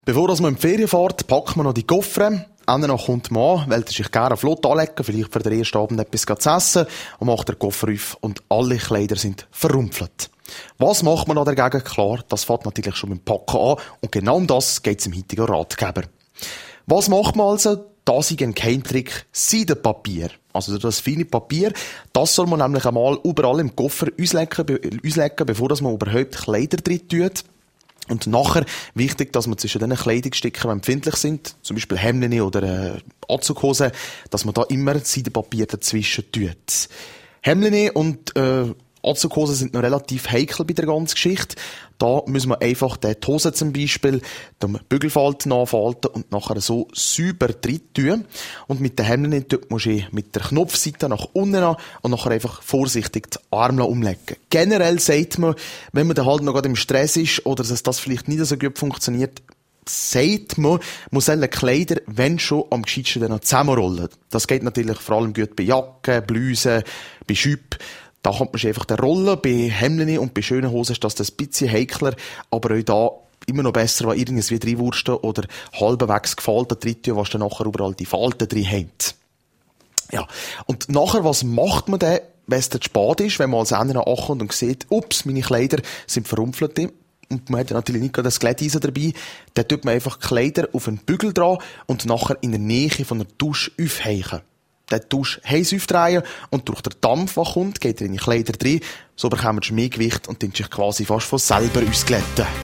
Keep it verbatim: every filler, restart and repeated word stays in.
Bevor man in die Ferien fährt, packt man noch die Koffer. Dann kommt der Mann, will sich gerne flott anlegen, vielleicht für den ersten Abend etwas zu essen, und macht den Koffer auf und alle Kleider sind verrumpelt. Was macht man da dagegen? Klar, das fängt natürlich schon mit dem Packen an und genau um das geht es im heutigen Ratgeber. Was macht man also? Das ist ein Geheimtrick, Seidenpapier. Also das feine Papier, das soll man nämlich einmal überall im Koffer auslegen, be- auslegen bevor man überhaupt Kleider drin tut. Und nachher, wichtig, dass man zwischen diesen Kleidungsstücken, die empfindlich sind, zum Beispiel Hemden oder äh, Anzughosen, dass man da immer Seidenpapier dazwischen tut. Hemden und äh, Anzughosen sind noch relativ heikel bei der ganzen Geschichte. Da müssen wir einfach die Hose zum Beispiel den Bügelfalten nachfalten und nachher so sauber drin tun. Und mit den Hemden tut man mit der Knopfseite nach unten an und nachher einfach vorsichtig die Arme umlegen. Generell sagt man, wenn man dann halt noch gerade im Stress ist oder dass das vielleicht nicht so gut funktioniert, sagt man, man soll Kleider, wenn schon, am gescheitsten dann noch zusammenrollen. Das geht natürlich vor allem gut bei Jacken, Blusen, bei Schüpp. Da kommt man einfach den Rollen. Bei Hemden und bei schönen Hosen ist das ein bisschen heikler, aber auch da immer noch besser, wenn irgendwie reinwursten oder halbwegs gefaltet drin tun, was dann nachher überall die Falten drin haben. Ja. Und nachher, was macht man denn, wenn es dann spät ist, wenn man als Ende ankommt und sieht, ups, meine Kleider sind verrumpelt, und man hat ja natürlich nicht gerade das Glätteisen dabei, dann tut man einfach die Kleider auf einen Bügel dran und nachher in der Nähe von der Dusche aufhängen. Den Dusch heiß aufdrehen und durch den Dampf, der kommt, geht er in die Kleider drin. So bekommt man mehr Gewicht und dann sich quasi fast von selber ausglätten.